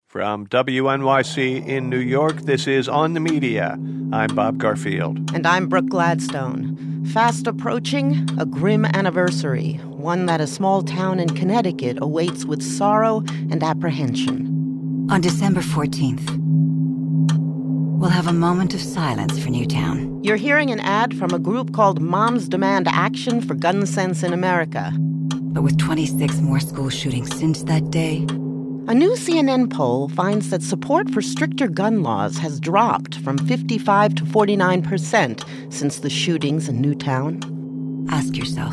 From WNYC in New York, this is On the Media. I'm Bob Garfield. And I'm Brooke Gladstone. Fast approaching, a grim anniversary, one that a small town in Connecticut awaits with sorrow and apprehension. On December 14th, we'll have a moment of silence for Newtown. You're hearing an ad from a group called Moms Demand Action for Gun Sense in America. But with 26 more school shootings since that day, a new CNN poll finds that support for stricter gun laws has dropped from 55 to 49% since the shootings in Newtown. Ask yourself,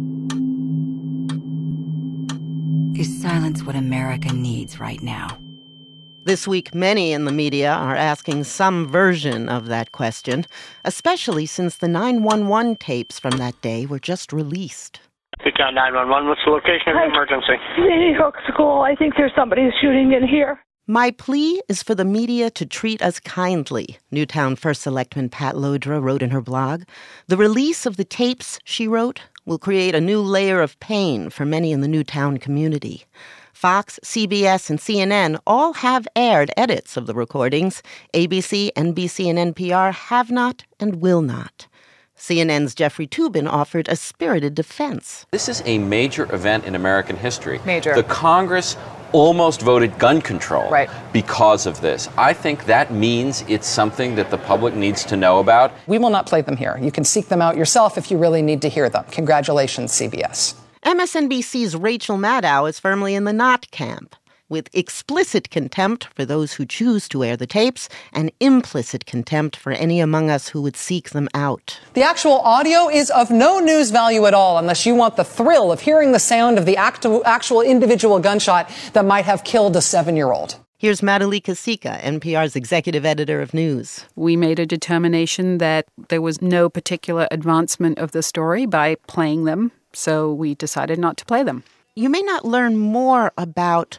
is silence what America needs right now? This week, many in the media are asking some version of that question, especially since the 911 tapes from that day were just released. Newtown 911, what's the location of the emergency? Sandy Hook School. I think there's somebody shooting in here. My plea is for the media to treat us kindly, Newtown First Selectman Pat Lodra wrote in her blog. The release of the tapes, she wrote, will create a new layer of pain for many in the Newtown community. Fox, CBS, and CNN all have aired edits of the recordings. ABC, NBC, and NPR have not and will not. CNN's Jeffrey Toobin offered a spirited defense. This is a major event in American history. Major. The Congress almost voted gun control because of this. I think that means it's something that the public needs to know about. We will not play them here. You can seek them out yourself if you really need to hear them. Congratulations, CBS. MSNBC's Rachel Maddow is firmly in the not camp, with explicit contempt for those who choose to air the tapes and implicit contempt for any among us who would seek them out. The actual audio is of no news value at all unless you want the thrill of hearing the sound of the actual individual gunshot that might have killed a 7-year-old. Here's Madhulika Sikka, NPR's executive editor of news. We made a determination that there was no particular advancement of the story by playing them, so we decided not to play them. You may not learn more about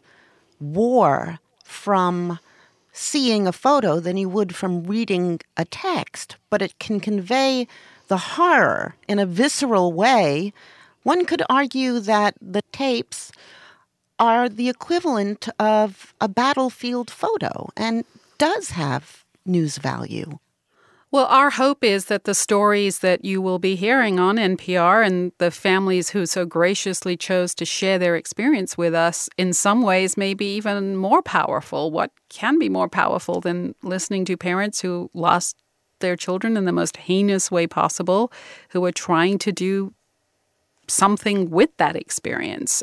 war from seeing a photo than you would from reading a text, but it can convey the horror in a visceral way. One could argue that the tapes are the equivalent of a battlefield photo and does have news value. Well, our hope is that the stories that you will be hearing on NPR and the families who so graciously chose to share their experience with us in some ways may be even more powerful. What can be more powerful than listening to parents who lost their children in the most heinous way possible, who are trying to do something with that experience?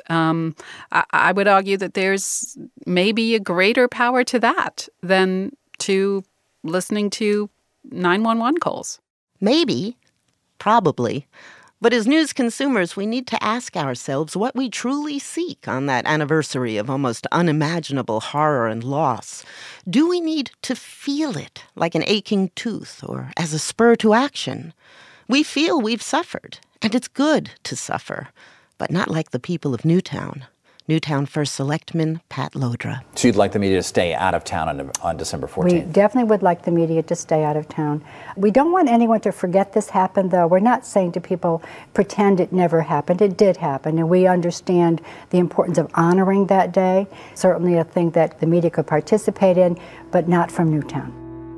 I would argue that there's maybe a greater power to that than to listening to 911 calls. Maybe, probably. But as news consumers, we need to ask ourselves what we truly seek on that anniversary of almost unimaginable horror and loss. Do we need to feel it like an aching tooth or as a spur to action? We feel we've suffered, and it's good to suffer, but not like the people of Newtown. Newtown First Selectman Pat Lodra. So you'd like the media to stay out of town on December 14th? We definitely would like the media to stay out of town. We don't want anyone to forget this happened, though. We're not saying to people, pretend it never happened. It did happen, and we understand the importance of honoring that day. Certainly a thing that the media could participate in, but not from Newtown.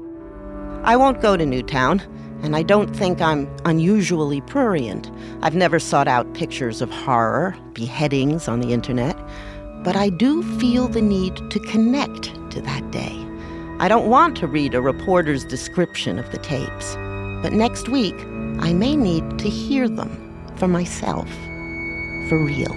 I won't go to Newtown. And I don't think I'm unusually prurient. I've never sought out pictures of horror, beheadings on the internet. But I do feel the need to connect to that day. I don't want to read a reporter's description of the tapes. But next week, I may need to hear them for myself, for real.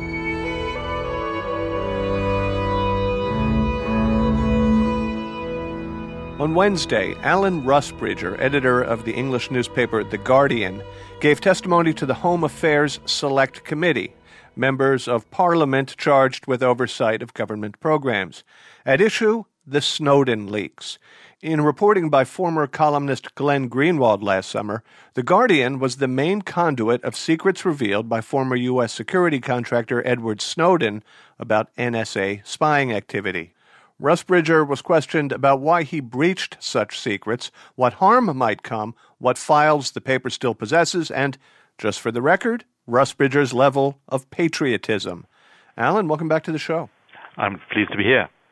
On Wednesday, Alan Rusbridger, editor of the English newspaper The Guardian, gave testimony to the Home Affairs Select Committee, members of Parliament charged with oversight of government programs. At issue, the Snowden leaks. In reporting by former columnist Glenn Greenwald last summer, The Guardian was the main conduit of secrets revealed by former U.S. security contractor Edward Snowden about NSA spying activity. Rusbridger was questioned about why he breached such secrets, what harm might come, what files the paper still possesses, and, just for the record, Rusbridger's level of patriotism. Alan, welcome back to the show. I'm pleased to be here.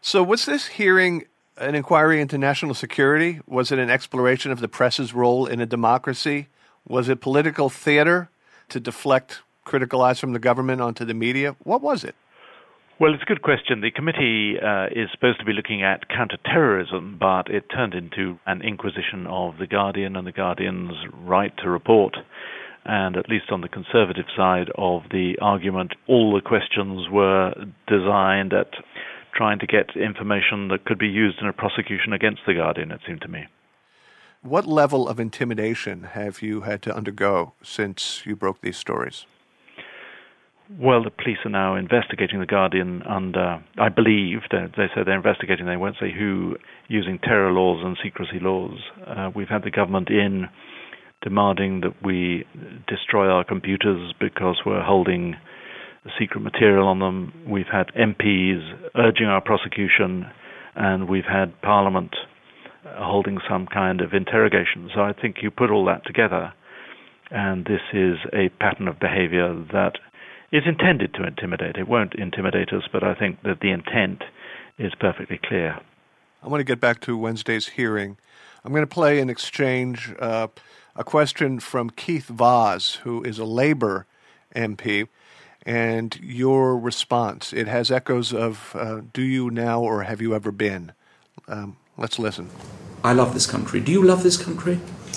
So was this hearing an inquiry into national security? Was it an exploration of the press's role in a democracy? Was it political theater to deflect critical eyes from the government onto the media? What was it? Well, it's a good question. The committee is supposed to be looking at counterterrorism, but it turned into an inquisition of The Guardian and The Guardian's right to report. And at least on the conservative side of the argument, all the questions were designed at trying to get information that could be used in a prosecution against The Guardian, it seemed to me. What level of intimidation have you had to undergo since you broke these stories? Well, the police are now investigating The Guardian under, I believe, they say they're investigating, they won't say who, using terror laws and secrecy laws. We've had the government in demanding that we destroy our computers because we're holding secret material on them. We've had MPs urging our prosecution, and we've had Parliament holding some kind of interrogation. So I think you put all that together, and this is a pattern of behavior that is intended to intimidate. It won't intimidate us, but I think that the intent is perfectly clear. I want to get back to Wednesday's hearing. I'm going to play an exchange, a question from Keith Vaz, who is a Labour MP, and your response. It has echoes of do you now or have you ever been? Let's listen. I love this country. Do you love this country?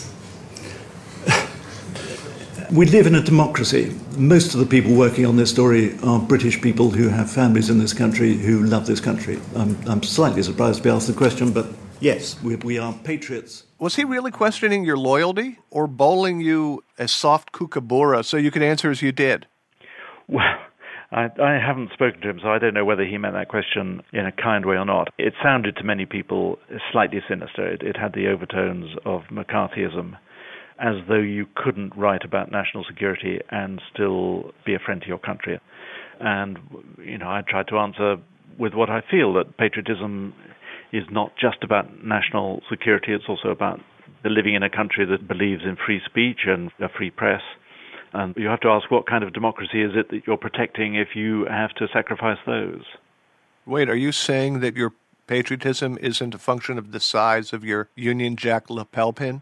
We live in a democracy. Most of the people working on this story are British people who have families in this country who love this country. I'm slightly surprised to be asked the question, but yes, we are patriots. Was he really questioning your loyalty or bowling you a soft kookaburra so you could answer as you did? Well, I haven't spoken to him, so I don't know whether he meant that question in a kind way or not. It sounded to many people slightly sinister. It had the overtones of McCarthyism, as though you couldn't write about national security and still be a friend to your country. And, I tried to answer with what I feel, that patriotism is not just about national security, it's also about living in a country that believes in free speech and a free press. And you have to ask, what kind of democracy is it that you're protecting if you have to sacrifice those? Wait, are you saying that your patriotism isn't a function of the size of your Union Jack lapel pin?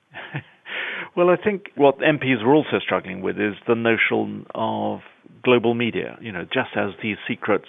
Well, I think what MPs were also struggling with is the notion of global media. Just as these secrets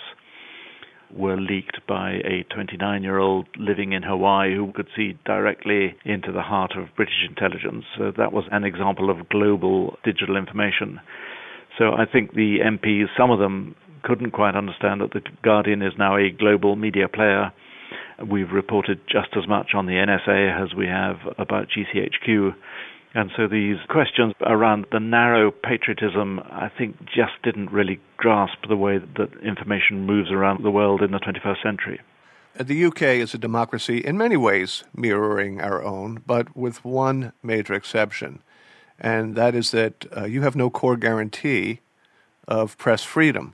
were leaked by a 29-year-old living in Hawaii who could see directly into the heart of British intelligence. So that was an example of global digital information. So I think the MPs, some of them, couldn't quite understand that The Guardian is now a global media player. We've reported just as much on the NSA as we have about GCHQ. And so these questions around the narrow patriotism, I think, just didn't really grasp the way that information moves around the world in the 21st century. The UK is a democracy in many ways mirroring our own, but with one major exception, and that is that you have no core guarantee of press freedom.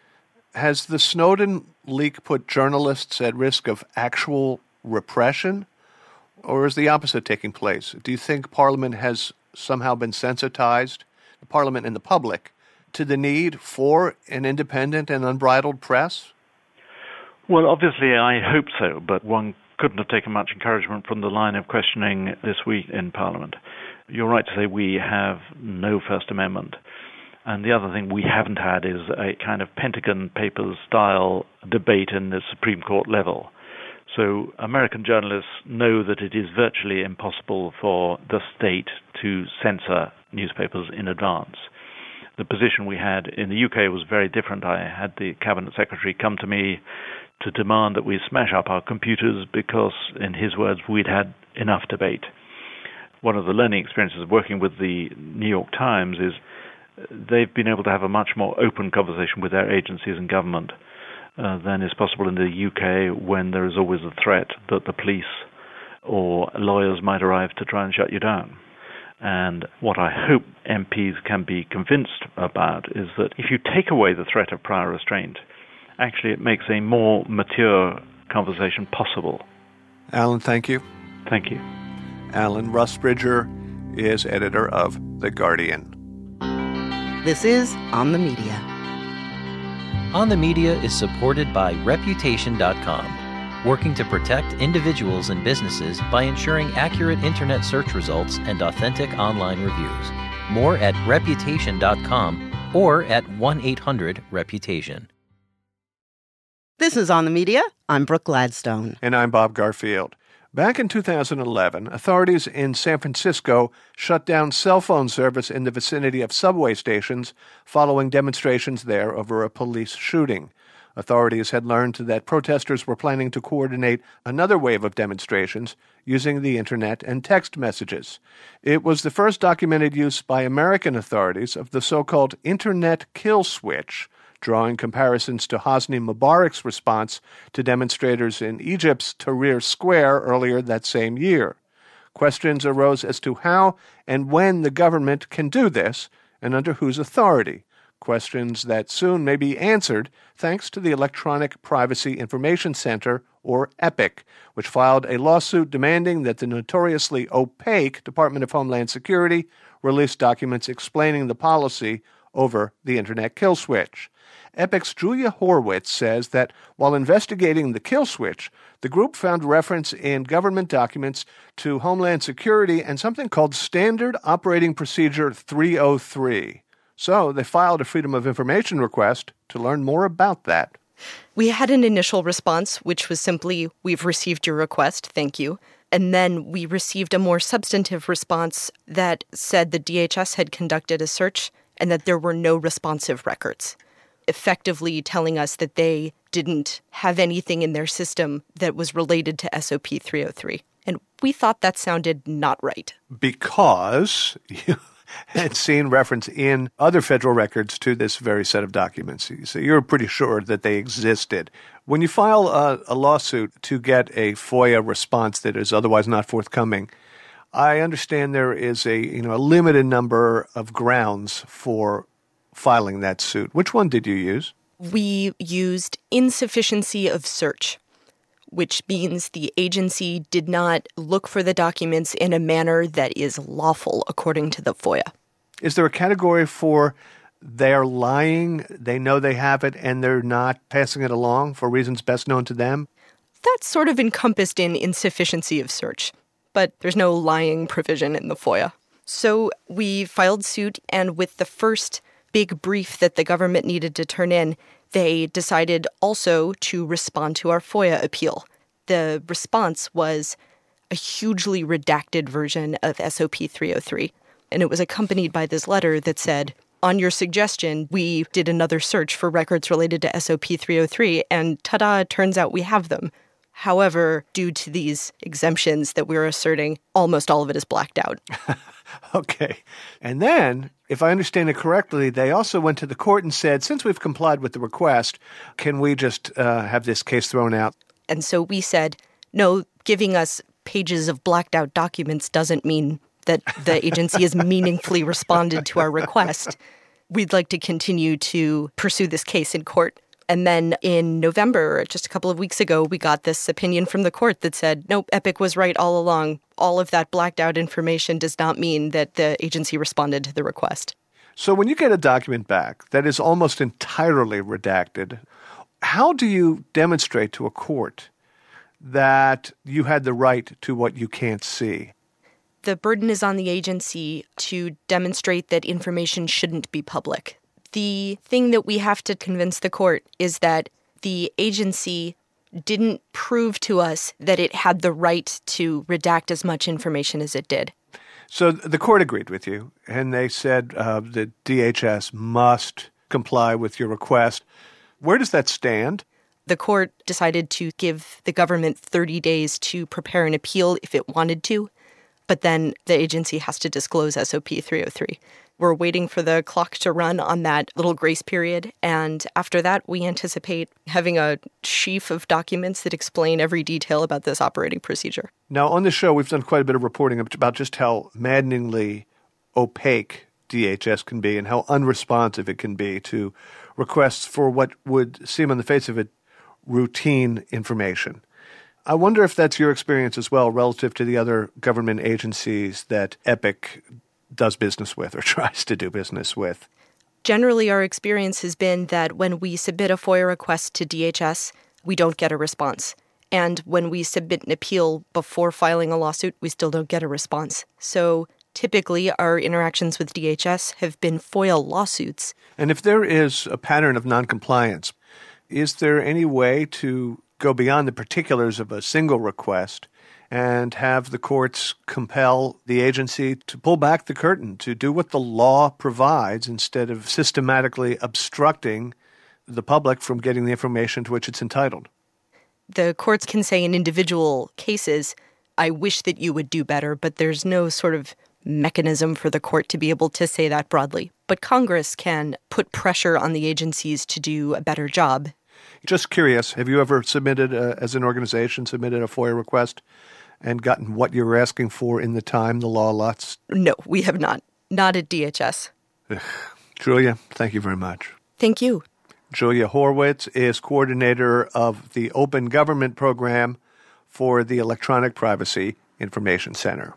Has the Snowden leak put journalists at risk of actual repression? Or is the opposite taking place? Do you think Parliament has somehow been sensitized, the Parliament and the public, to the need for an independent and unbridled press? Well, obviously I hope so, but one couldn't have taken much encouragement from the line of questioning this week in Parliament. You're right to say we have no First Amendment. And the other thing we haven't had is a kind of Pentagon Papers style debate in the Supreme Court level. So American journalists know that it is virtually impossible for the state to censor newspapers in advance. The position we had in the UK was very different. I had the Cabinet Secretary come to me to demand that we smash up our computers because, in his words, we'd had enough debate. One of the learning experiences of working with the New York Times is they've been able to have a much more open conversation with their agencies and government than is possible in the UK, when there is always a threat that the police or lawyers might arrive to try and shut you down. And what I hope MPs can be convinced about is that if you take away the threat of prior restraint, actually it makes a more mature conversation possible. Alan, thank you. Thank you. Alan Rusbridger is editor of The Guardian. This is On the Media. On the Media is supported by Reputation.com. working to protect individuals and businesses by ensuring accurate internet search results and authentic online reviews. More at Reputation.com or at 1-800-REPUTATION. This is On the Media. I'm Brooke Gladstone. And I'm Bob Garfield. Back in 2011, authorities in San Francisco shut down cell phone service in the vicinity of subway stations following demonstrations there over a police shooting. Authorities had learned that protesters were planning to coordinate another wave of demonstrations using the internet and text messages. It was the first documented use by American authorities of the so-called internet kill switch, drawing comparisons to Hosni Mubarak's response to demonstrators in Egypt's Tahrir Square earlier that same year. Questions arose as to how and when the government can do this and under whose authority. Questions that soon may be answered thanks to the Electronic Privacy Information Center, or EPIC, which filed a lawsuit demanding that the notoriously opaque Department of Homeland Security release documents explaining the policy over the Internet kill switch. EPIC's Julia Horwitz says that while investigating the kill switch, the group found reference in government documents to Homeland Security and something called Standard Operating Procedure 303. So they filed a Freedom of Information request to learn more about that. We had an initial response, which was simply, "We've received your request, thank you." And then we received a more substantive response that said the DHS had conducted a search and that there were no responsive records, effectively telling us that they didn't have anything in their system that was related to SOP 303. And we thought that sounded not right. Because you had seen reference in other federal records to this very set of documents. So you're pretty sure that they existed. When you file a lawsuit to get a FOIA response that is otherwise not forthcoming, I understand there is a limited number of grounds for filing that suit. Which one did you use? We used insufficiency of search, which means the agency did not look for the documents in a manner that is lawful according to the FOIA. Is there a category for they're lying, they know they have it, and they're not passing it along for reasons best known to them? That's sort of encompassed in insufficiency of search, but there's no lying provision in the FOIA. So we filed suit, and with the first big brief that the government needed to turn in, they decided also to respond to our FOIA appeal. The response was a hugely redacted version of SOP 303, and it was accompanied by this letter that said, "On your suggestion, we did another search for records related to SOP 303, and ta-da, it turns out we have them. However, due to these exemptions that we're asserting, almost all of it is blacked out." Okay. And then, if I understand it correctly, they also went to the court and said, since we've complied with the request, can we just have this case thrown out? And so we said, no, giving us pages of blacked out documents doesn't mean that the agency has meaningfully responded to our request. We'd like to continue to pursue this case in court. And then in November, just a couple of weeks ago, we got this opinion from the court that said, nope, EPIC was right all along. All of that blacked out information does not mean that the agency responded to the request. So when you get a document back that is almost entirely redacted, how do you demonstrate to a court that you had the right to what you can't see? The burden is on the agency to demonstrate that information shouldn't be public. The thing that we have to convince the court is that the agency didn't prove to us that it had the right to redact as much information as it did. So the court agreed with you, and they said the DHS must comply with your request. Where does that stand? The court decided to give the government 30 days to prepare an appeal if it wanted to, but then the agency has to disclose SOP 303. We're waiting for the clock to run on that little grace period, and after that, we anticipate having a sheaf of documents that explain every detail about this operating procedure. Now, on the show, we've done quite a bit of reporting about just how maddeningly opaque DHS can be and how unresponsive it can be to requests for what would seem on the face of it routine information. I wonder if that's your experience as well relative to the other government agencies that EPIC does business with or tries to do business with. Generally, our experience has been that when we submit a FOIA request to DHS, we don't get a response. And when we submit an appeal before filing a lawsuit, we still don't get a response. So typically, our interactions with DHS have been FOIA lawsuits. And if there is a pattern of noncompliance, is there any way to go beyond the particulars of a single request and have the courts compel the agency to pull back the curtain, to do what the law provides instead of systematically obstructing the public from getting the information to which it's entitled? The courts can say in individual cases, I wish that you would do better, but there's no sort of mechanism for the court to be able to say that broadly. But Congress can put pressure on the agencies to do a better job. Just curious, have you ever submitted, as an organization, submitted a FOIA request and gotten what you were asking for in the time the law allots? No, we have not. Not at DHS. Julia, thank you very much. Thank you. Julia Horwitz is coordinator of the Open Government Program for the Electronic Privacy Information Center.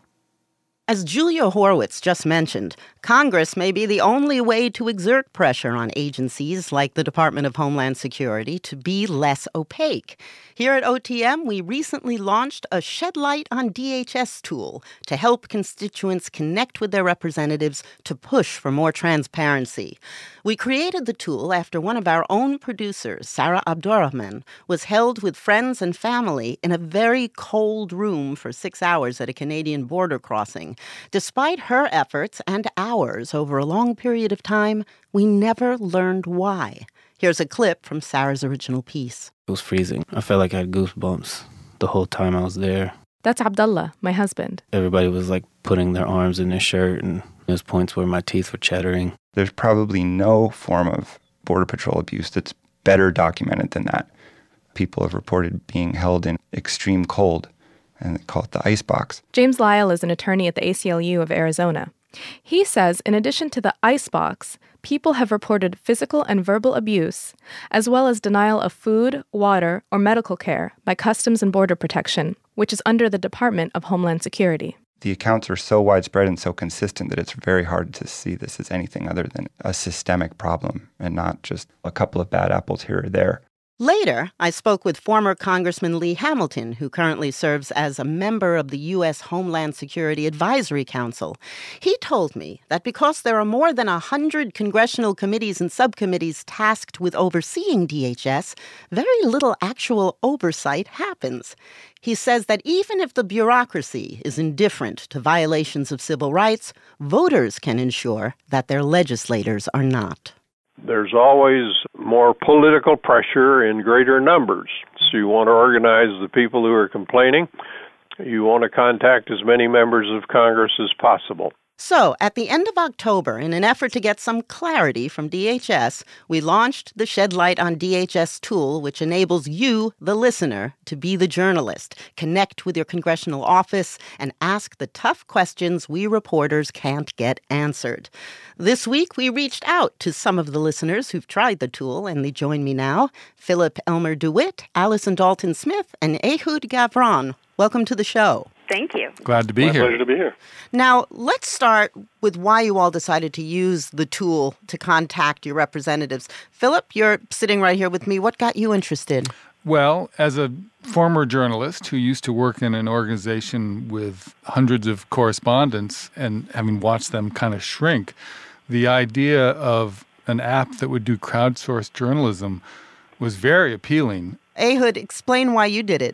As Julia Horwitz just mentioned, Congress may be the only way to exert pressure on agencies like the Department of Homeland Security to be less opaque. Here at OTM, we recently launched a Shed Light on DHS tool to help constituents connect with their representatives to push for more transparency. We created the tool after one of our own producers, Sarah Abdurrahman, was held with friends and family in a very cold room for 6 hours at a Canadian border crossing. Despite her efforts and ours over a long period of time, we never learned why. Here's a clip from Sarah's original piece. It was freezing. I felt like I had goosebumps the whole time I was there. That's Abdullah, my husband. Everybody was like putting their arms in their shirt, and there's points where my teeth were chattering. There's probably no form of Border Patrol abuse that's better documented than that. People have reported being held in extreme cold, and they call it the icebox. James Lyle is an attorney at the ACLU of Arizona. He says in addition to the icebox, people have reported physical and verbal abuse, as well as denial of food, water, or medical care by Customs and Border Protection, which is under the Department of Homeland Security. The accounts are so widespread and so consistent that it's very hard to see this as anything other than a systemic problem and not just a couple of bad apples here or there. Later, I spoke with former Congressman Lee Hamilton, who currently serves as a member of the U.S. Homeland Security Advisory Council. He told me that because there are more than 100 congressional committees and subcommittees tasked with overseeing DHS, very little actual oversight happens. He says that even if the bureaucracy is indifferent to violations of civil rights, voters can ensure that their legislators are not. There's always more political pressure in greater numbers. So you want to organize the people who are complaining. You want to contact as many members of Congress as possible. So, at the end of October, in an effort to get some clarity from DHS, we launched the Shed Light on DHS tool, which enables you, the listener, to be the journalist, connect with your congressional office, and ask the tough questions we reporters can't get answered. This week, we reached out to some of the listeners who've tried the tool, and they join me now. Philip Elmer DeWitt, Allison Dalton Smith, and Ehud Gavron. Welcome to the show. Thank you. Glad to be here. Pleasure to be here. Now, let's start with why you all decided to use the tool to contact your representatives. Philip, you're sitting right here with me. What got you interested? Well, as a former journalist who used to work in an organization with hundreds of correspondents and having watched them kind of shrink, the idea of an app that would do crowdsourced journalism was very appealing. Ehud, explain why you did it.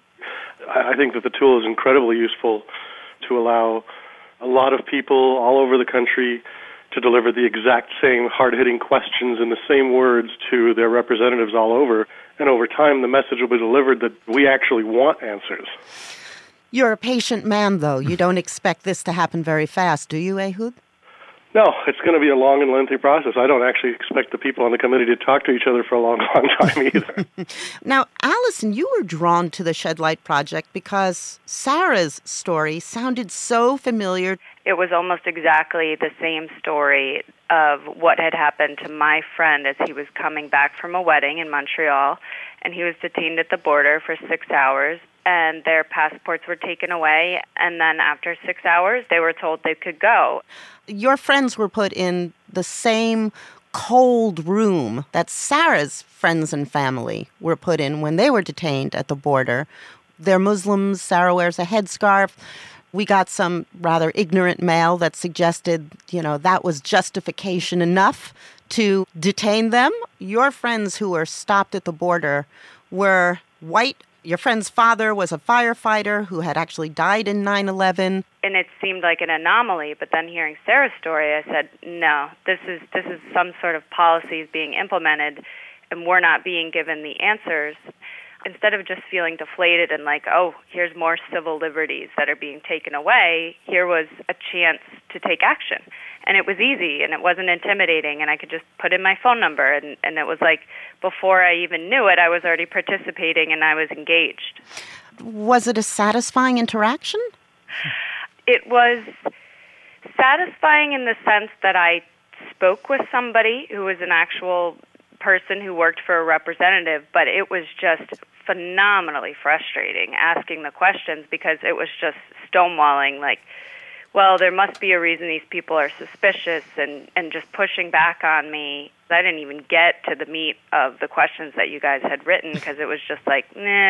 I think that the tool is incredibly useful to allow a lot of people all over the country to deliver the exact same hard-hitting questions in the same words to their representatives all over. And over time, the message will be delivered that we actually want answers. You're a patient man, though. You don't expect this to happen very fast, do you, Ehud? No, it's going to be a long and lengthy process. I don't actually expect the people on the committee to talk to each other for a long, long time either. Now, Allison, you were drawn to the Shed Light Project because Sarah's story sounded so familiar. It was almost exactly the same story of what had happened to my friend as he was coming back from a wedding in Montreal, and he was detained at the border for 6 hours, and their passports were taken away, and then after 6 hours, they were told they could go. Your friends were put in the same cold room that Sarah's friends and family were put in when they were detained at the border. they're Muslims. Sarah wears a headscarf. We got some rather ignorant mail that suggested, that was justification enough to detain them. Your friends who were stopped at the border were white. Your friend's father was a firefighter who had actually died in 9/11. And it seemed like an anomaly, but then hearing Sarah's story, I said, no, this is some sort of policies being implemented, and we're not being given the answers. Instead of just feeling deflated and like, oh, here's more civil liberties that are being taken away, here was a chance to take action. And it was easy, and it wasn't intimidating, and I could just put in my phone number, and it was like before I even knew it, I was already participating and I was engaged. Was it a satisfying interaction? It was satisfying in the sense that I spoke with somebody who was an actual person who worked for a representative, but it was just phenomenally frustrating asking the questions because it was just stonewalling, like, well, there must be a reason these people are suspicious, and just pushing back on me. I didn't even get to the meat of the questions that you guys had written because it was just like,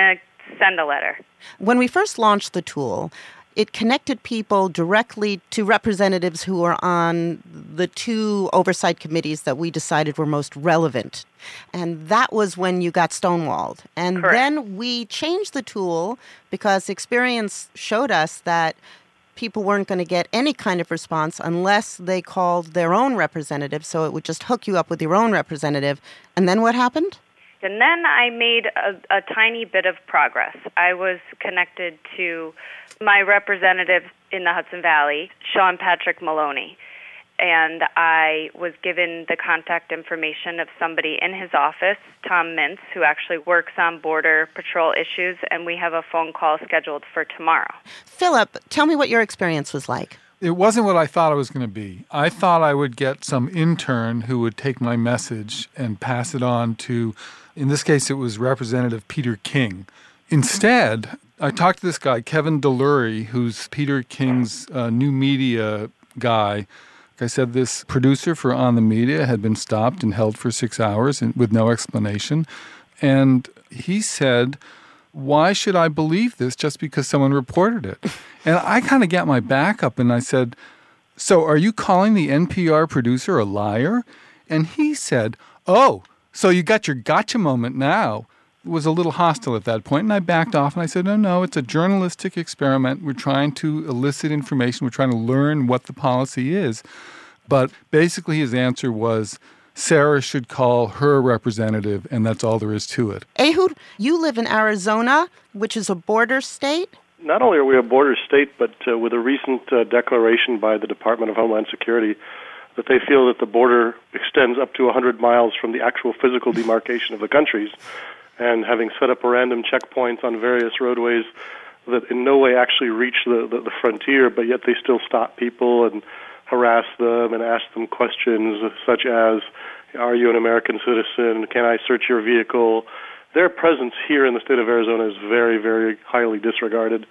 send a letter. When we first launched the tool, it connected people directly to representatives who were on the two oversight committees that we decided were most relevant. And that was when you got stonewalled. And Correct. Then we changed the tool because experience showed us that people weren't going to get any kind of response unless they called their own representative. So it would just hook you up with your own representative. And then what happened? And then I made a tiny bit of progress. I was connected to my representative in the Hudson Valley, Sean Patrick Maloney, and I was given the contact information of somebody in his office, Tom Mintz, who actually works on Border Patrol issues, and we have a phone call scheduled for tomorrow. Philip, tell me what your experience was like. It wasn't what I thought it was going to be. I thought I would get some intern who would take my message and pass it on to, in this case, it was Representative Peter King. Instead, I talked to this guy, Kevin Delury, who's Peter King's new media guy. Like I said, this producer for On the Media had been stopped and held for 6 hours with no explanation. And he said, why should I believe this just because someone reported it? And I kind of got my back up and I said, so are you calling the NPR producer a liar? And he said, oh, so you got your gotcha moment now. Was a little hostile at that point, and I backed off and I said, no, it's a journalistic experiment. We're trying to elicit information. We're trying to learn what the policy is. But basically his answer was, Sarah should call her representative, and that's all there is to it. Ehud, you live in Arizona, which is a border state. Not only are we a border state, but with a recent declaration by the Department of Homeland Security that they feel that the border extends up to 100 miles from the actual physical demarcation of the countries, and having set up random checkpoints on various roadways that in no way actually reach the frontier, but yet they still stop people and harass them and ask them questions such as, are you an American citizen? Can I search your vehicle? Their presence here in the state of Arizona is very, very highly disregarded.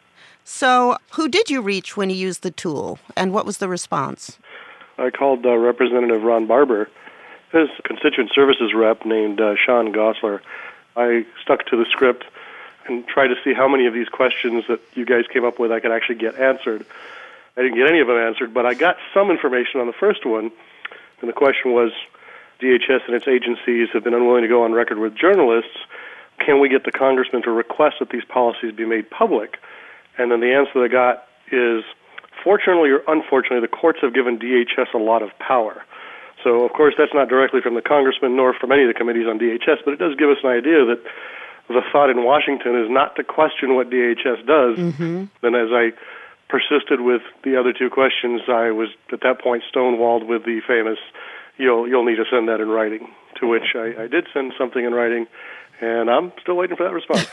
So who did you reach when you used the tool, and what was the response? I called Representative Ron Barber, his constituent services rep named Sean Gosler. I stuck to the script and tried to see how many of these questions that you guys came up with I could actually get answered. I didn't get any of them answered, but I got some information on the first one, and the question was, DHS and its agencies have been unwilling to go on record with journalists. Can we get the congressman to request that these policies be made public? And then the answer that I got is, fortunately or unfortunately, the courts have given DHS a lot of power. So, of course, that's not directly from the congressman nor from any of the committees on DHS, but it does give us an idea that the thought in Washington is not to question what DHS does. Mm-hmm. Then as I persisted with the other two questions, I was at that point stonewalled with the famous, you'll need to send that in writing, to which I did send something in writing, and I'm still waiting for that response.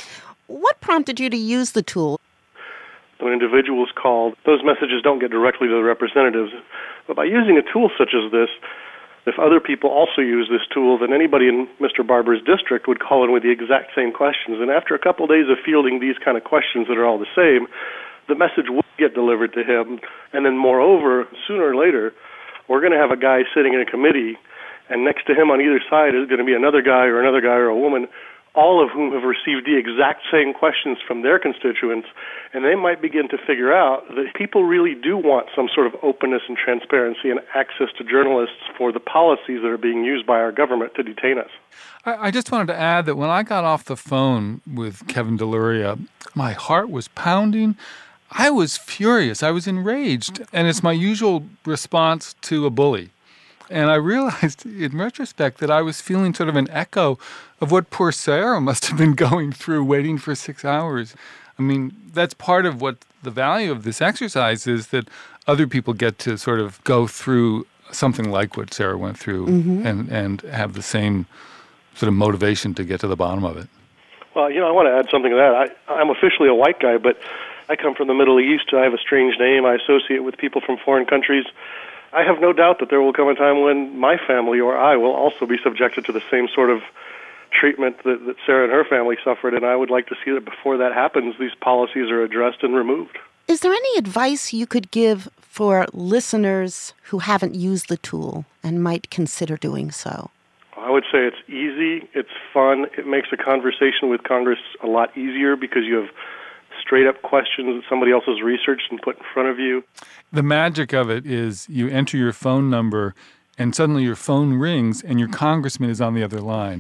What prompted you to use the tool? When individuals call, those messages don't get directly to the representatives. But by using a tool such as this, if other people also use this tool, then anybody in Mr. Barber's district would call in with the exact same questions. And after a couple of days of fielding these kind of questions that are all the same, the message would get delivered to him. And then moreover, sooner or later, we're going to have a guy sitting in a committee, and next to him on either side is going to be another guy or a woman, all of whom have received the exact same questions from their constituents, and they might begin to figure out that people really do want some sort of openness and transparency and access to journalists for the policies that are being used by our government to detain us. I just wanted to add that when I got off the phone with Kevin Deluria, my heart was pounding. I was furious. I was enraged. And it's my usual response to a bully. And I realized in retrospect that I was feeling sort of an echo of what poor Sarah must have been going through waiting for 6 hours. I mean, that's part of what the value of this exercise is, that other people get to sort of go through something like what Sarah went through and have the same sort of motivation to get to the bottom of it. Well, I want to add something to that. I'm officially a white guy, but I come from the Middle East. I have a strange name. I associate with people from foreign countries. I have no doubt that there will come a time when my family or I will also be subjected to the same sort of treatment that Sarah and her family suffered, and I would like to see that before that happens, these policies are addressed and removed. Is there any advice you could give for listeners who haven't used the tool and might consider doing so? I would say it's easy, it's fun, it makes a conversation with Congress a lot easier because you have straight-up questions that somebody else has researched and put in front of you. The magic of it is you enter your phone number and suddenly your phone rings and your congressman is on the other line.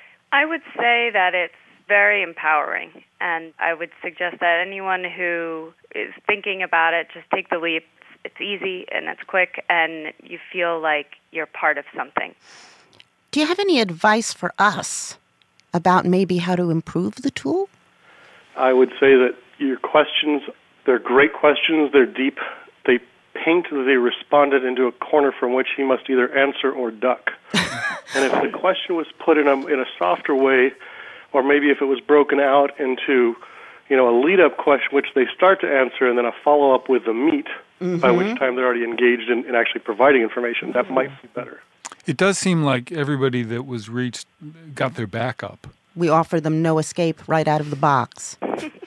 I would say that it's very empowering, and I would suggest that anyone who is thinking about it, just take the leap. It's easy and it's quick, and you feel like you're part of something. Do you have any advice for us about maybe how to improve the tool? I would say that your questions, they're great questions, they're deep, they paint the respondent into a corner from which he must either answer or duck. And if the question was put in a softer way, or maybe if it was broken out into, a lead-up question which they start to answer and then a follow-up with the meat, by which time they're already engaged in actually providing information, that might be better. It does seem like everybody that was reached got their back up. We offer them no escape right out of the box.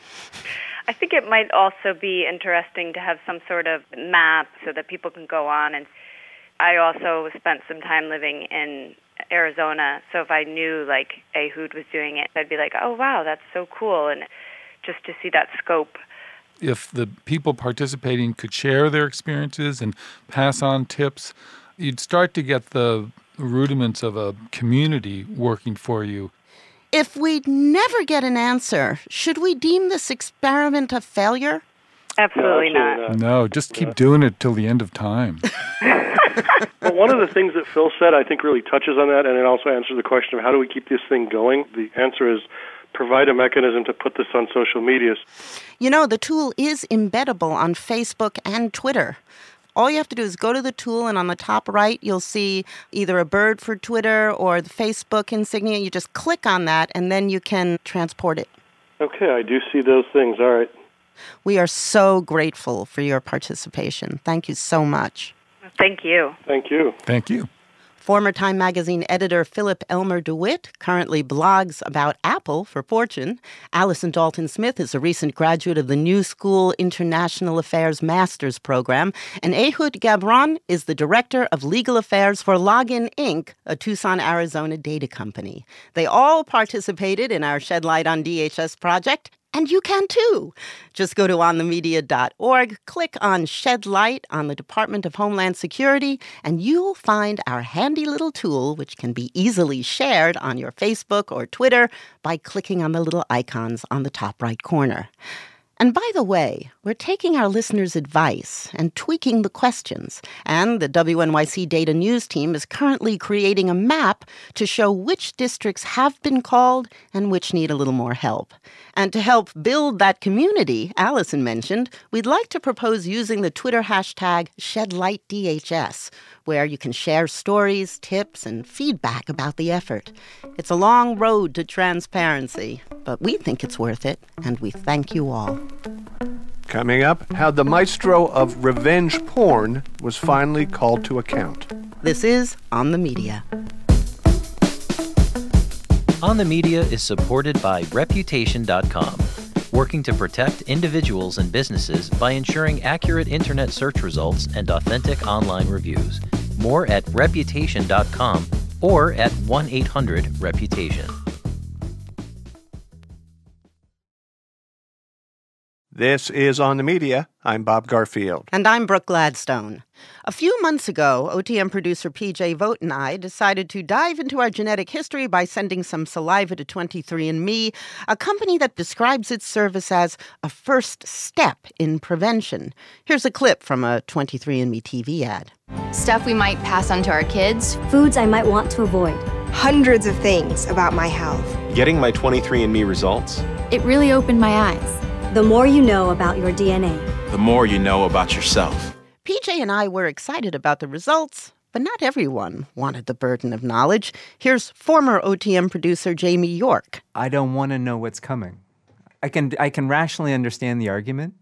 I think it might also be interesting to have some sort of map so that people can go on. And I also spent some time living in Arizona, so if I knew, Ehud was doing it, I'd be like, oh, wow, that's so cool, and just to see that scope. If the people participating could share their experiences and pass on tips, you'd start to get the rudiments of a community working for you. If we never get an answer, should we deem this experiment a failure? Absolutely not. No, just keep doing it till the end of time. Well, one of the things that Phil said, I think, really touches on that, and it also answers the question of how do we keep this thing going. The answer is provide a mechanism to put this on social media. The tool is embeddable on Facebook and Twitter. All you have to do is go to the tool, and on the top right, you'll see either a bird for Twitter or the Facebook insignia. You just click on that, and then you can transport it. Okay, I do see those things. All right. We are so grateful for your participation. Thank you so much. Thank you. Thank you. Thank you. Former Time magazine editor Philip Elmer DeWitt currently blogs about Apple for Fortune. Allison Dalton-Smith is a recent graduate of the New School International Affairs Master's Program. And Ehud Gabron is the director of legal affairs for Login Inc., a Tucson, Arizona data company. They all participated in our Shed Light on DHS project. And you can too. Just go to onthemedia.org, click on Shed Light on the Department of Homeland Security, and you'll find our handy little tool, which can be easily shared on your Facebook or Twitter by clicking on the little icons on the top right corner. And by the way, we're taking our listeners' advice and tweaking the questions. And the WNYC Data News team is currently creating a map to show which districts have been called and which need a little more help. And to help build that community Allison mentioned, we'd like to propose using the Twitter hashtag ShedLightDHS, where you can share stories, tips, and feedback about the effort. It's a long road to transparency, but we think it's worth it, and we thank you all. Coming up, how the maestro of revenge porn was finally called to account. This is On the Media. On the Media is supported by Reputation.com, working to protect individuals and businesses by ensuring accurate internet search results and authentic online reviews. More at Reputation.com or at 1-800-REPUTATION. This is On the Media. I'm Bob Garfield. And I'm Brooke Gladstone. A few months ago, OTM producer PJ Vogt and I decided to dive into our genetic history by sending some saliva to 23andMe, a company that describes its service as a first step in prevention. Here's a clip from a 23andMe TV ad. Stuff we might pass on to our kids. Foods I might want to avoid. Hundreds of things about my health. Getting my 23andMe results. It really opened my eyes. The more you know about your DNA, the more you know about yourself. PJ and I were excited about the results, but not everyone wanted the burden of knowledge. Here's former OTM producer Jamie York. I don't want to know what's coming. I can rationally understand the argument.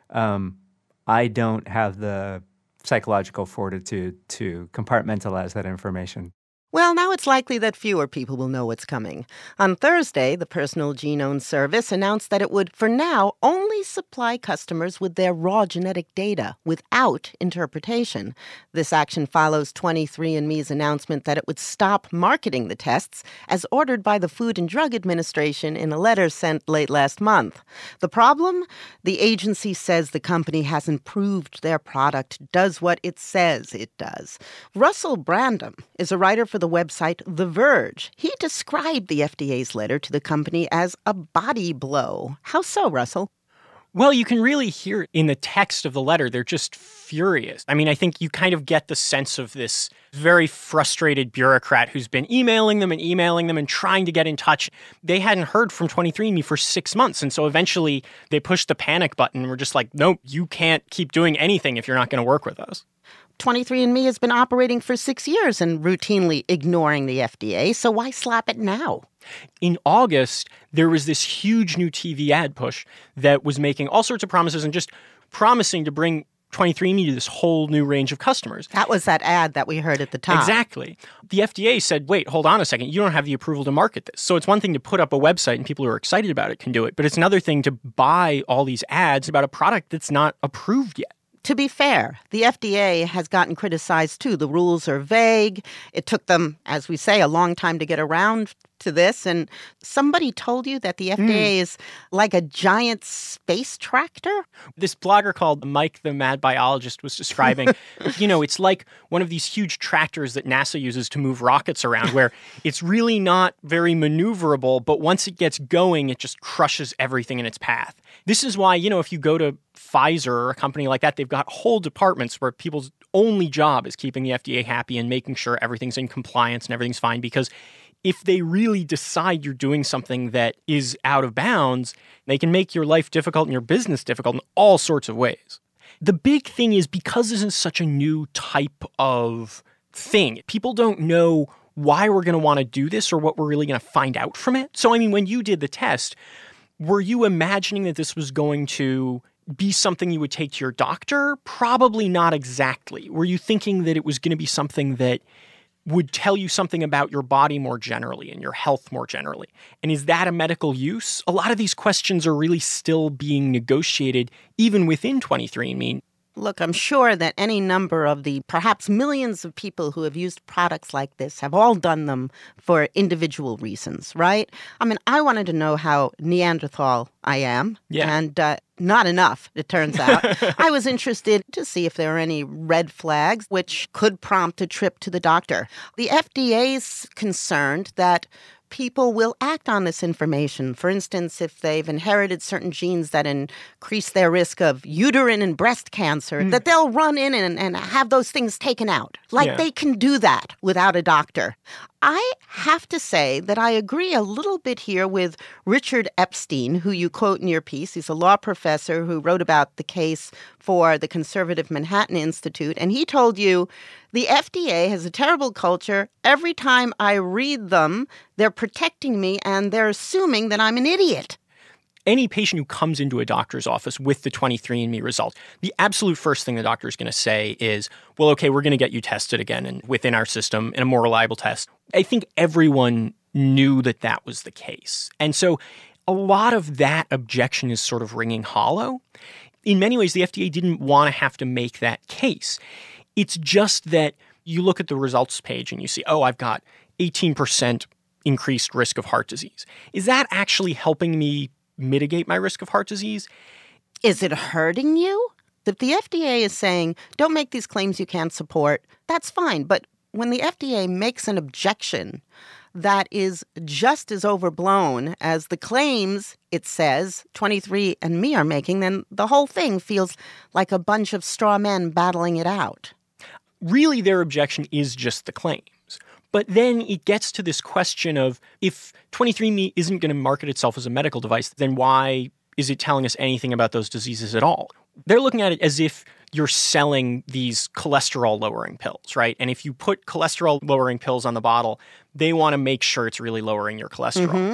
I don't have the psychological fortitude to compartmentalize that information. Well, now it's likely that fewer people will know what's coming. On Thursday, the Personal Genome Service announced that it would, for now, only supply customers with their raw genetic data without interpretation. This action follows 23andMe's announcement that it would stop marketing the tests as ordered by the Food and Drug Administration in a letter sent late last month. The problem? The agency says the company hasn't proved their product does what it says it does. Russell Brandom is a writer for the website The Verge. He described the FDA's letter to the company as a body blow. How so, Russell? Well, you can really hear in the text of the letter, they're just furious. I mean, I think you kind of get the sense of this very frustrated bureaucrat who's been emailing them and trying to get in touch. They hadn't heard from 23andMe for 6 months, and so eventually they pushed the panic button and were just like, nope, you can't keep doing anything if you're not going to work with us. 23andMe has been operating for 6 years and routinely ignoring the FDA, so why slap it now? In August, there was this huge new TV ad push that was making all sorts of promises and just promising to bring 23andMe to this whole new range of customers. That was that ad that we heard at the top. Exactly. The FDA said, wait, hold on a second. You don't have the approval to market this. So it's one thing to put up a website and people who are excited about it can do it, but it's another thing to buy all these ads about a product that's not approved yet. To be fair, the FDA has gotten criticized too. The rules are vague. It took them, as we say, a long time to get around to this. And somebody told you that the FDA is like a giant space tractor? This blogger called Mike the Mad Biologist was describing, it's like one of these huge tractors that NASA uses to move rockets around where it's really not very maneuverable, but once it gets going, it just crushes everything in its path. This is why, if you go to Pfizer or a company like that, they've got whole departments where people's only job is keeping the FDA happy and making sure everything's in compliance and everything's fine. Because if they really decide you're doing something that is out of bounds, they can make your life difficult and your business difficult in all sorts of ways. The big thing is because this is such a new type of thing, people don't know why we're going to want to do this or what we're really going to find out from it. So, when you did the test, were you imagining that this was going to be something you would take to your doctor? Probably not exactly. Were you thinking that it was going to be something that would tell you something about your body more generally and your health more generally? And is that a medical use? A lot of these questions are really still being negotiated even within 23andMe. Look, I'm sure that any number of the perhaps millions of people who have used products like this have all done them for individual reasons, right? I wanted to know how Neanderthal I am, and not enough, it turns out. I was interested to see if there are any red flags which could prompt a trip to the doctor. The FDA's concerned that people will act on this information. For instance, if they've inherited certain genes that increase their risk of uterine and breast cancer, that they'll run in and have those things taken out. They can do that without a doctor. I have to say that I agree a little bit here with Richard Epstein, who you quote in your piece. He's a law professor who wrote about the case for the Conservative Manhattan Institute. And he told you, the FDA has a terrible culture. Every time I read them, they're protecting me and they're assuming that I'm an idiot. Any patient who comes into a doctor's office with the 23andMe result, the absolute first thing the doctor is going to say is, well, okay, we're going to get you tested again and within our system in a more reliable test. I think everyone knew that that was the case. And so a lot of that objection is sort of ringing hollow. In many ways, the FDA didn't want to have to make that case. It's just that you look at the results page and you see, oh, I've got 18% increased risk of heart disease. Is that actually helping me mitigate my risk of heart disease? Is it hurting you? If the FDA is saying, don't make these claims you can't support, that's fine. But when the FDA makes an objection that is just as overblown as the claims it says 23andMe are making, then the whole thing feels like a bunch of straw men battling it out. Really, their objection is just the claims. But then it gets to this question of, if 23andMe isn't going to market itself as a medical device, then why is it telling us anything about those diseases at all? They're looking at it as if you're selling these cholesterol-lowering pills, right? And if you put cholesterol-lowering pills on the bottle, they want to make sure it's really lowering your cholesterol. Mm-hmm.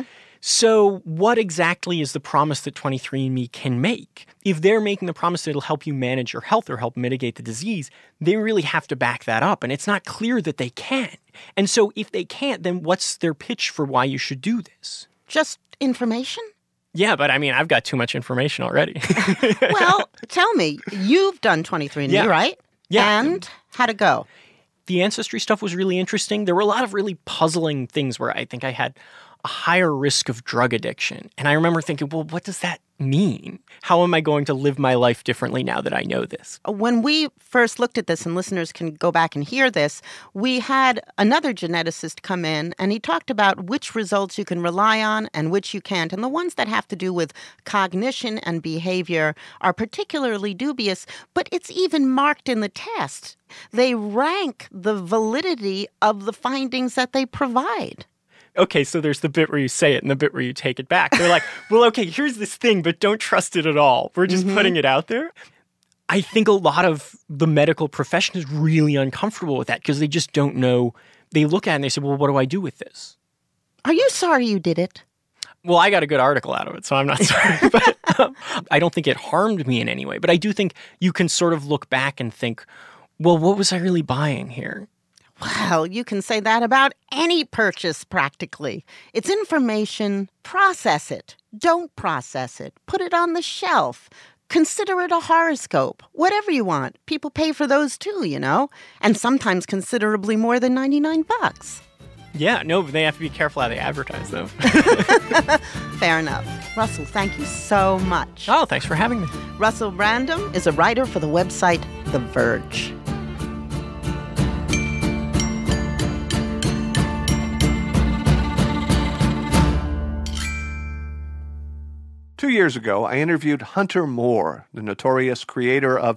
So what exactly is the promise that 23andMe can make? If they're making the promise that it'll help you manage your health or help mitigate the disease, they really have to back that up. And it's not clear that they can. And so if they can't, then what's their pitch for why you should do this? Just information? Yeah, but I mean, I've got too much information already. Well, tell me, you've done 23andMe, right? Yeah. And how'd it go? The ancestry stuff was really interesting. There were a lot of really puzzling things where I think I had a higher risk of drug addiction. And I remember thinking, well, what does that mean? How am I going to live my life differently now that I know this? When we first looked at this, and listeners can go back and hear this, we had another geneticist come in, and he talked about which results you can rely on and which you can't. And the ones that have to do with cognition and behavior are particularly dubious, but it's even marked in the test. They rank the validity of the findings that they provide. Okay, so there's the bit where you say it and the bit where you take it back. They're like, well, okay, here's this thing, but don't trust it at all. We're just putting it out there. I think a lot of the medical profession is really uncomfortable with that because they just don't know. They look at it and they say, well, what do I do with this? Are you sorry you did it? Well, I got a good article out of it, so I'm not sorry. But I don't think it harmed me in any way. But I do think you can sort of look back and think, well, what was I really buying here? Well, you can say that about any purchase, practically. It's information. Process it. Don't process it. Put it on the shelf. Consider it a horoscope. Whatever you want. People pay for those too, you know? And sometimes considerably more than $99. Yeah, no, but they have to be careful how they advertise, though. Fair enough. Russell, thank you so much. Oh, thanks for having me. Russell Brandom is a writer for the website The Verge. Two years ago, I interviewed Hunter Moore, the notorious creator of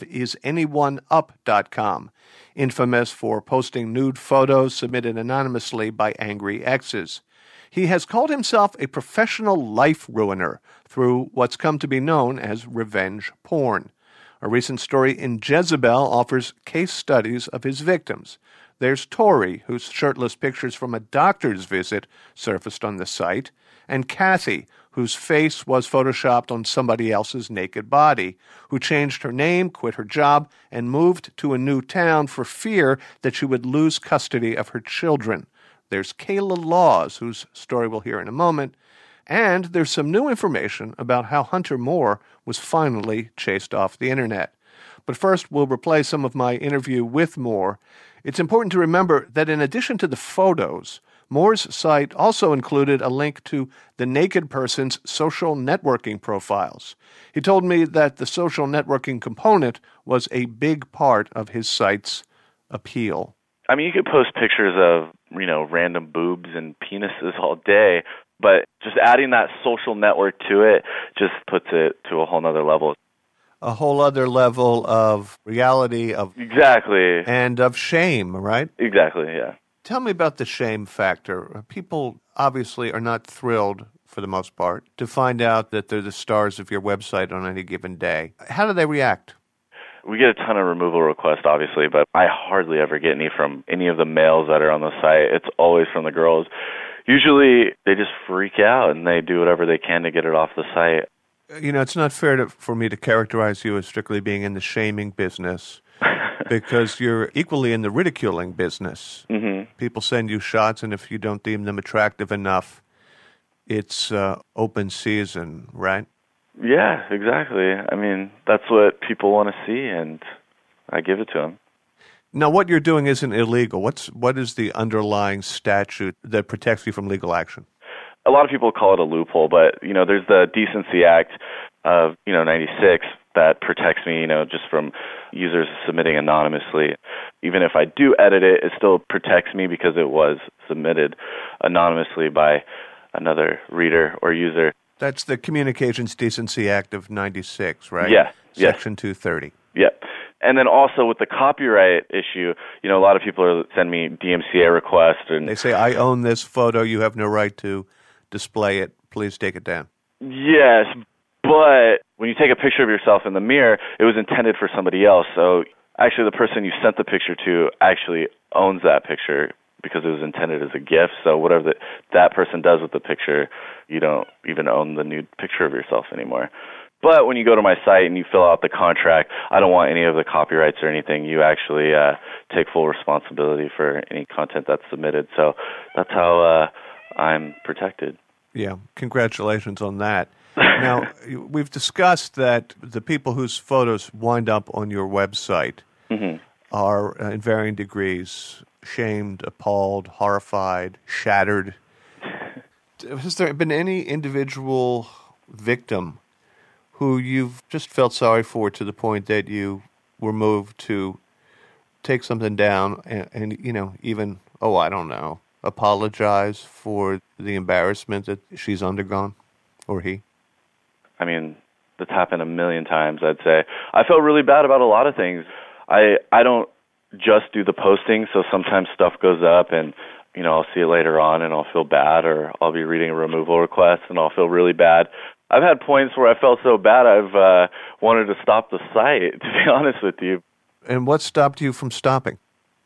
IsAnyoneUp.com, infamous for posting nude photos submitted anonymously by angry exes. He has called himself a professional life ruiner through what's come to be known as revenge porn. A recent story in Jezebel offers case studies of his victims. There's Tori, whose shirtless pictures from a doctor's visit surfaced on the site, and Kathy, whose face was photoshopped on somebody else's naked body, who changed her name, quit her job, and moved to a new town for fear that she would lose custody of her children. There's Kayla Laws, whose story we'll hear in a moment, and there's some new information about how Hunter Moore was finally chased off the internet. But first, we'll replay some of my interview with Moore. It's important to remember that in addition to the photos, Moore's site also included a link to the naked person's social networking profiles. He told me that the social networking component was a big part of his site's appeal. I mean, you could post pictures of, random boobs and penises all day, but just adding that social network to it just puts it to a whole nother level. A whole other level of reality, Exactly. And of shame, right? Exactly, yeah. Tell me about the shame factor. People obviously are not thrilled, for the most part, to find out that they're the stars of your website on any given day. How do they react? We get a ton of removal requests, obviously, but I hardly ever get any from any of the males that are on the site. It's always from the girls. Usually they just freak out and they do whatever they can to get it off the site. It's not fair for me to characterize you as strictly being in the shaming business. Because you're equally in the ridiculing business. Mm-hmm. People send you shots, and if you don't deem them attractive enough, it's open season, right? Yeah, exactly. I mean, that's what people want to see, and I give it to them. Now, what you're doing isn't illegal. What is the underlying statute that protects you from legal action? A lot of people call it a loophole, but, there's the Decency Act. of, 96 that protects me, just from users submitting anonymously. Even if I do edit it, it still protects me because it was submitted anonymously by another reader or user. That's the Communications Decency Act of 96, right? Yeah. Section 230. Yeah. And then also with the copyright issue, a lot of people send me DMCA requests. And they say, I own this photo. You have no right to display it. Please take it down. Yes, but when you take a picture of yourself in the mirror, it was intended for somebody else. So actually the person you sent the picture to actually owns that picture because it was intended as a gift. So whatever that person does with the picture, you don't even own the nude picture of yourself anymore. But when you go to my site and you fill out the contract, I don't want any of the copyrights or anything. You actually take full responsibility for any content that's submitted. So that's how I'm protected. Yeah, congratulations on that. Now, we've discussed that the people whose photos wind up on your website are, in varying degrees, shamed, appalled, horrified, shattered. Has there been any individual victim who you've just felt sorry for to the point that you were moved to take something down and even, I don't know, apologize for the embarrassment that she's undergone, or he? I mean, that's happened a million times, I'd say. I felt really bad about a lot of things. I don't just do the posting, so sometimes stuff goes up and, I'll see it later on and I'll feel bad, or I'll be reading a removal request and I'll feel really bad. I've had points where I felt so bad I've wanted to stop the site, to be honest with you. And what stopped you from stopping?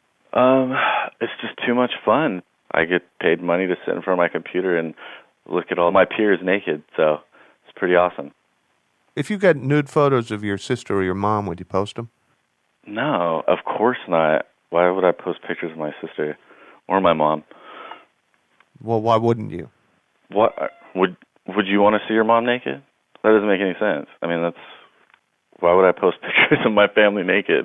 It's just too much fun. I get paid money to sit in front of my computer and look at all my peers naked, so it's pretty awesome. If you got nude photos of your sister or your mom, would you post them? No, of course not. Why would I post pictures of my sister or my mom? Well, why wouldn't you? What would you want to see your mom naked? That doesn't make any sense. I mean, why would I post pictures of my family naked?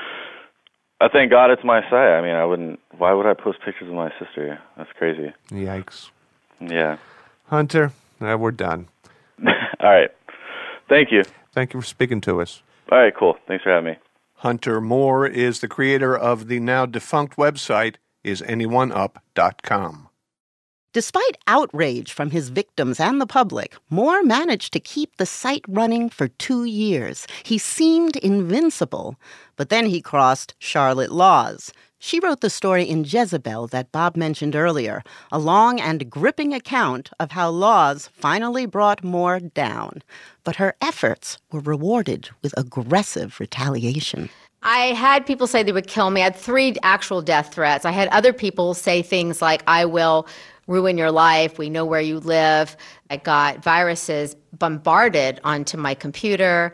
I thank God it's my site. I mean, why would I post pictures of my sister? That's crazy. Yikes. Yeah. Hunter, we're done. All right. Thank you. Thank you for speaking to us. All right, cool. Thanks for having me. Hunter Moore is the creator of the now defunct website, isanyoneUp.com. Despite outrage from his victims and the public, Moore managed to keep the site running for 2 years. He seemed invincible, but then he crossed Charlotte Laws. She wrote the story in Jezebel that Bob mentioned earlier, a long and gripping account of how Laws finally brought Moore down. But her efforts were rewarded with aggressive retaliation. I had people say they would kill me. I had 3 actual death threats. I had other people say things like, I will ruin your life, we know where you live. I got viruses bombarded onto my computer.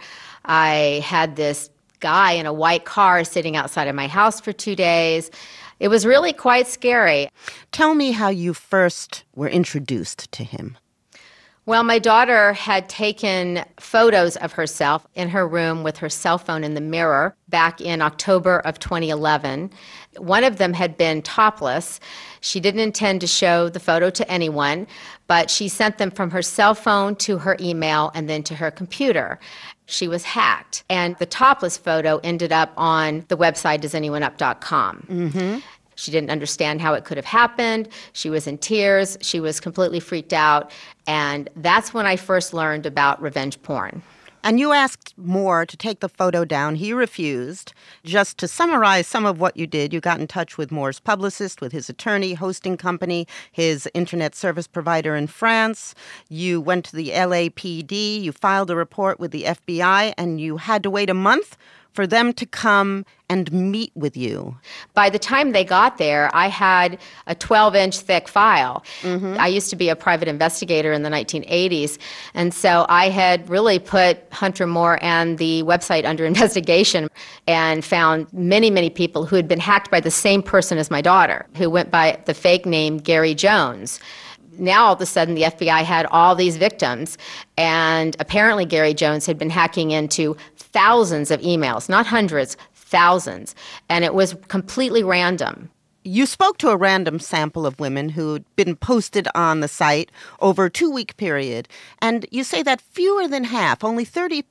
I had this guy in a white car sitting outside of my house for 2 days. It was really quite scary. Tell me how you first were introduced to him. Well, my daughter had taken photos of herself in her room with her cell phone in the mirror back in October of 2011. One of them had been topless. She didn't intend to show the photo to anyone, but she sent them from her cell phone to her email and then to her computer. She was hacked, and the topless photo ended up on the website isanyoneUp.com. Mm-hmm. She didn't understand how it could have happened. She was in tears. She was completely freaked out. And that's when I first learned about revenge porn. And you asked Moore to take the photo down. He refused. Just to summarize some of what you did, you got in touch with Moore's publicist, with his attorney, hosting company, his internet service provider in France. You went to the LAPD. You filed a report with the FBI, and you had to wait a month for them to come and meet with you. By the time they got there, I had a 12-inch thick file. Mm-hmm. I used to be a private investigator in the 1980s, and so I had really put Hunter Moore and the website under investigation and found many, many people who had been hacked by the same person as my daughter, who went by the fake name Gary Jones. Now, all of a sudden, the FBI had all these victims, and apparently Gary Jones had been hacking into thousands of emails, not hundreds, thousands, and it was completely random. You spoke to a random sample of women who'd been posted on the site over a 2-week period, and you say that fewer than half, only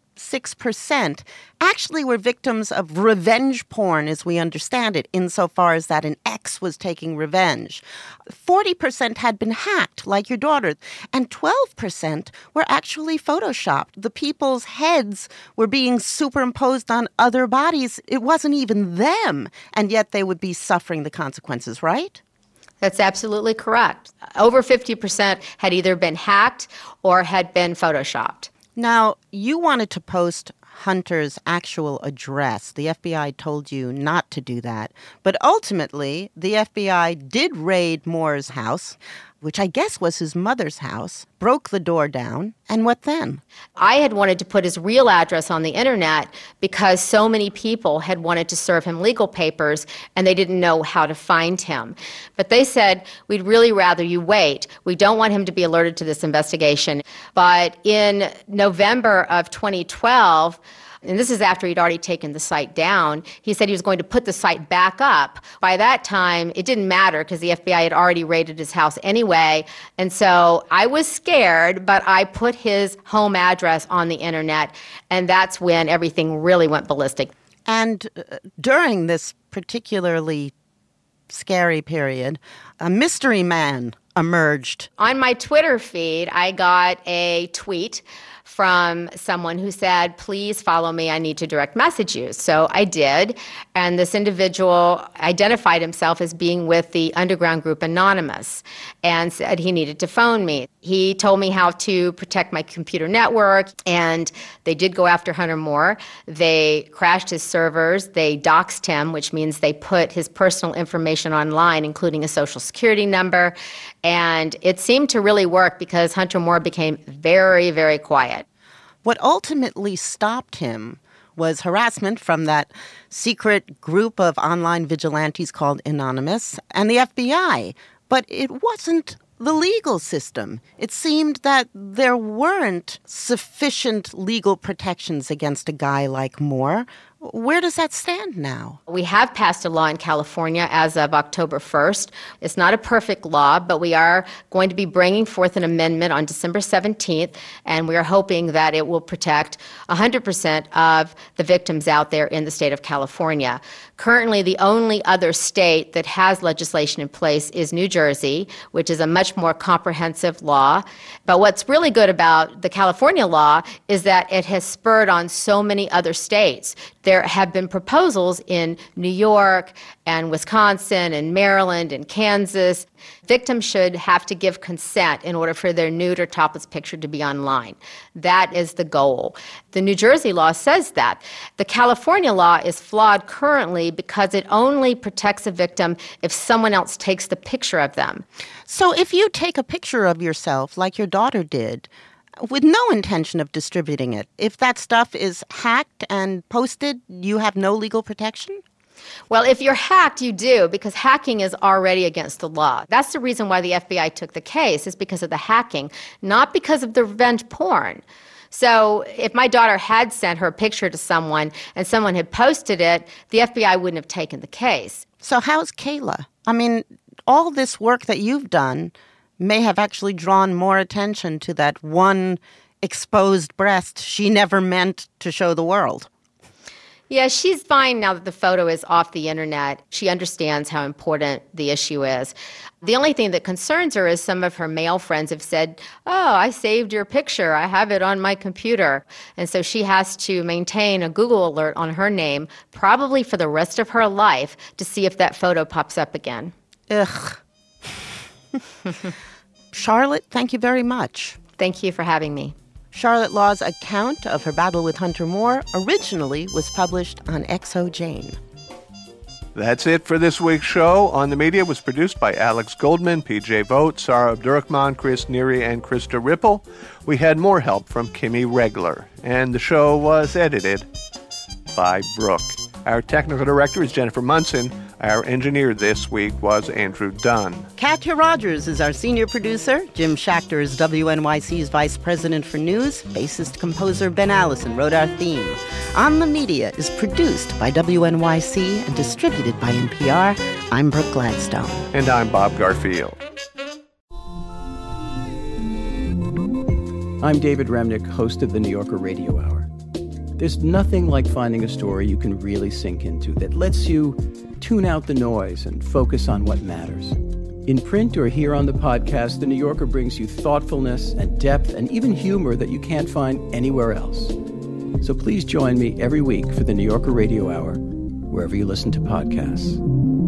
36%, actually were victims of revenge porn as we understand it, insofar as that an ex was taking revenge. 40% had been hacked, like your daughter, and 12% were actually photoshopped. The people's heads were being superimposed on other bodies. It wasn't even them, and yet they would be suffering the consequences, right? That's absolutely correct. Over 50% had either been hacked or had been photoshopped. Now, you wanted to post Hunter's actual address. The FBI told you not to do that. But ultimately, the FBI did raid Moore's house, which I guess was his mother's house, broke the door down, and what then? I had wanted to put his real address on the internet because so many people had wanted to serve him legal papers and they didn't know how to find him. But they said, we'd really rather you wait. We don't want him to be alerted to this investigation. But in November of 2012, and this is after he'd already taken the site down, he said he was going to put the site back up. By that time, it didn't matter because the FBI had already raided his house anyway. And so I was scared, but I put his home address on the internet, and that's when everything really went ballistic. And during this particularly scary period, a mystery man emerged. On my Twitter feed, I got a tweet from someone who said, please follow me, I need to direct message you. So I did, and this individual identified himself as being with the underground group Anonymous and said he needed to phone me. He told me how to protect my computer network, and they did go after Hunter Moore. They crashed his servers, they doxed him, which means they put his personal information online, including a social security number, and it seemed to really work because Hunter Moore became very, very quiet. What ultimately stopped him was harassment from that secret group of online vigilantes called Anonymous and the FBI. But it wasn't the legal system. It seemed that there weren't sufficient legal protections against a guy like Moore. Where does that stand now? We have passed a law in California as of October 1st. It's not a perfect law, but we are going to be bringing forth an amendment on December 17th, and we are hoping that it will protect 100% of the victims out there in the state of California. Currently, the only other state that has legislation in place is New Jersey, which is a much more comprehensive law. But what's really good about the California law is that it has spurred on so many other states. There have been proposals in New York and Wisconsin and Maryland and Kansas. Victims should have to give consent in order for their nude or topless picture to be online. That is the goal. The New Jersey law says that. The California law is flawed currently because it only protects a victim if someone else takes the picture of them. So if you take a picture of yourself like your daughter did, with no intention of distributing it, if that stuff is hacked and posted, you have no legal protection? Well, if you're hacked, you do, because hacking is already against the law. That's the reason why the FBI took the case, is because of the hacking, not because of the revenge porn. So if my daughter had sent her picture to someone and someone had posted it, the FBI wouldn't have taken the case. So how's Kayla? I mean, all this work that you've done may have actually drawn more attention to that one exposed breast she never meant to show the world. Yeah, she's fine now that the photo is off the internet. She understands how important the issue is. The only thing that concerns her is some of her male friends have said, oh, I saved your picture. I have it on my computer. And so she has to maintain a Google alert on her name, probably for the rest of her life, to see if that photo pops up again. Ugh. Charlotte, thank you very much. Thank you for having me. Charlotte Law's account of her battle with Hunter Moore originally was published on XO Jane. That's it for this week's show. On the Media was produced by Alex Goldman, PJ Vogt, Sarah Abdurrahman, Chris Neary, and Krista Ripple. We had more help from Kimmy Regler. And the show was edited by Brooke. Our technical director is Jennifer Munson. Our engineer this week was Andrew Dunn. Katya Rogers is our senior producer. Jim Schachter is WNYC's vice president for news. Bassist-composer Ben Allison wrote our theme. On the Media is produced by WNYC and distributed by NPR. I'm Brooke Gladstone. And I'm Bob Garfield. I'm David Remnick, host of the New Yorker Radio Hour. There's nothing like finding a story you can really sink into that lets you tune out the noise and focus on what matters. In print or here on the podcast, The New Yorker brings you thoughtfulness and depth and even humor that you can't find anywhere else. So please join me every week for the New Yorker Radio Hour, wherever you listen to podcasts.